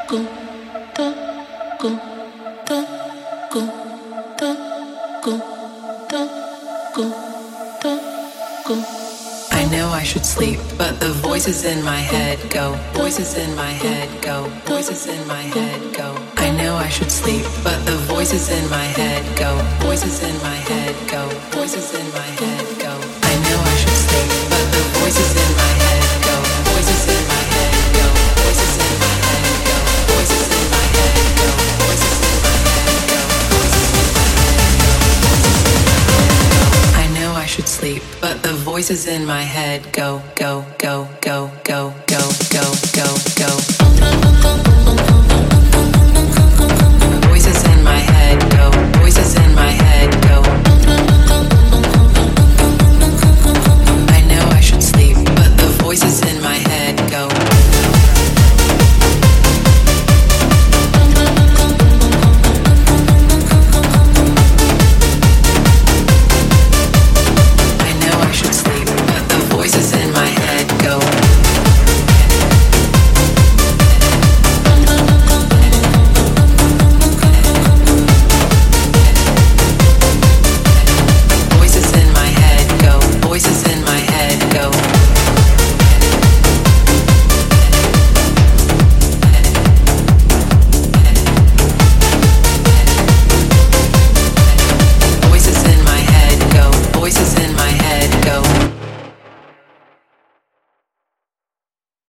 I know I should sleep, but the voices in my head go. Voices in my head go. Voices in my head go. I know I should sleep, but the voices in my head go. Voices in my head go. Voices in my head go. I know I should sleep, but the voices in my head go. Voices in my head go. Voices in my head go. Voices in my head go. Voices in my head go. Voices in my head go. I know I should sleep, but the voices in my head go, go, go, go, go, go, go, go, go.